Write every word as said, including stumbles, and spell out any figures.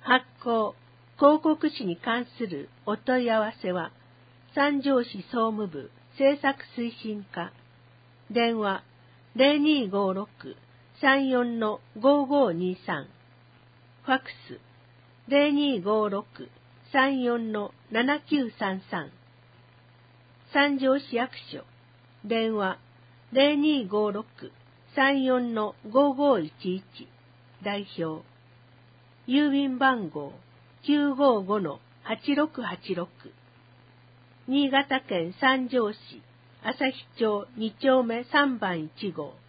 発行、広告誌に関するお問い合わせは、三条市総務部政策推進課、電話 ゼロにーごーろく さんよん ごーごーにーさん、ファックス ゼロにーごーろく さんよん ななきゅうさんさん、三条市役所、電話 ゼロにーごーろく さんよん ごーごーいちいち、代表、郵便番号 きゅうごーご はちろくはちろく、新潟県三条市旭町に丁目さんばんいち号。